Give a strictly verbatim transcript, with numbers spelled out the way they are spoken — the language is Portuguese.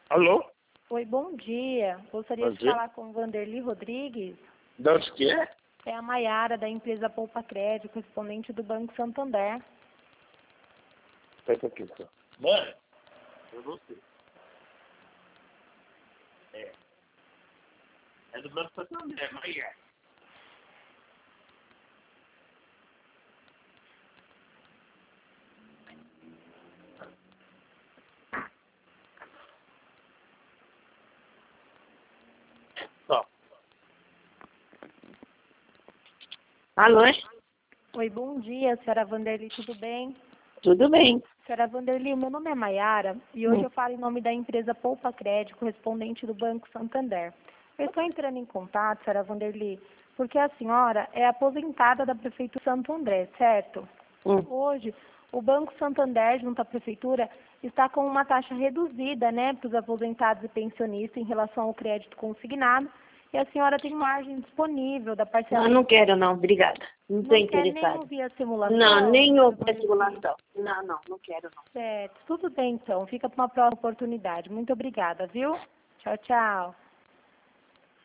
Alô? Oi, bom dia. Gostaria Bom de dia. falar com o Vanderly Rodrigues. De onde que é? É a Maiara, da empresa Poupa Crédito, correspondente do Banco Santander. Pega aqui, só. Mãe, eu não sei. É. É do Banco Santander, Maia. Só. Alô? Oi, bom dia, senhora Vanderly, tudo bem? Tudo bem. Senhora Vanderly, o meu nome é Maiara e hoje Hum. eu falo em nome da empresa Poupa Crédito, correspondente do Banco Santander. Eu estou entrando em contato, senhora Vanderly, porque a senhora é aposentada da Prefeitura de Santo André, certo? Hum. Hoje, o Banco Santander, junto à Prefeitura, está com uma taxa reduzida, né, para os aposentados e pensionistas em relação ao crédito consignado, e a senhora tem margem disponível da parcela... Não, não quero não, obrigada. Não estou Não quer nem interessada. ouvir a simulação? Não, nem senhora ouvir a Vanderly? simulação. Não, não, não quero não. Certo, tudo bem então. Fica para uma próxima oportunidade. Muito obrigada, viu? Tchau, tchau.